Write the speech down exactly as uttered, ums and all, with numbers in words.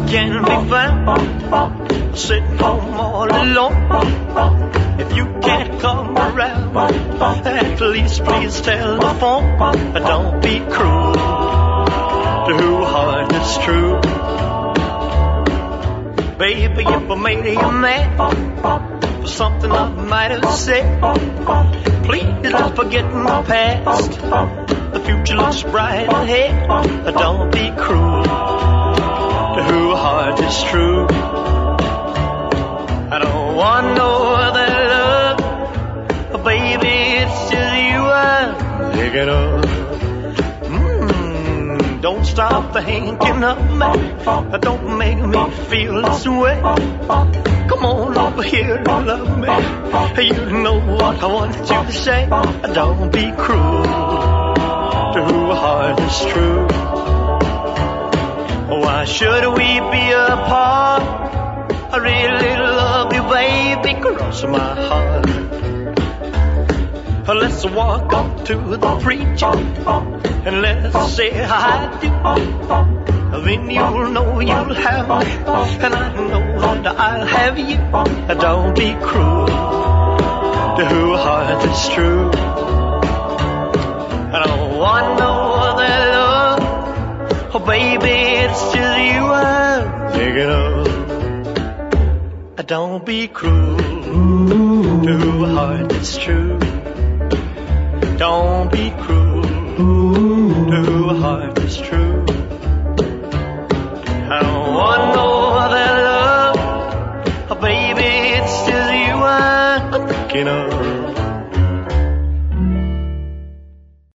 can be found sitting home all alone. If you can't come around, at least please telephone. Don't be cruel to who heart is true. Baby, if I made you mad for something I might have said, please don't forget my past. The future looks bright ahead. Don't be cruel to who heart is true. I don't want no other love, baby, it's just you I'm thinking of. Mm, don't stop thinking of me, don't make me feel this way. Come on over here and love me, you know what I want you to say. Don't be cruel to who heart is true. Why should we be apart? I really love you, baby, cross my heart. Let's walk up to the preacher and let's say I do. Then you'll know you'll have me, and I know that I'll have you. Don't be cruel to who heart is true. I don't want no other love, oh baby, it's just you I'm thinking of. Don't be cruel to who heart is true. Don't be cruel to who heart is true. I don't want no other love, oh baby, it's just you I'm thinking of.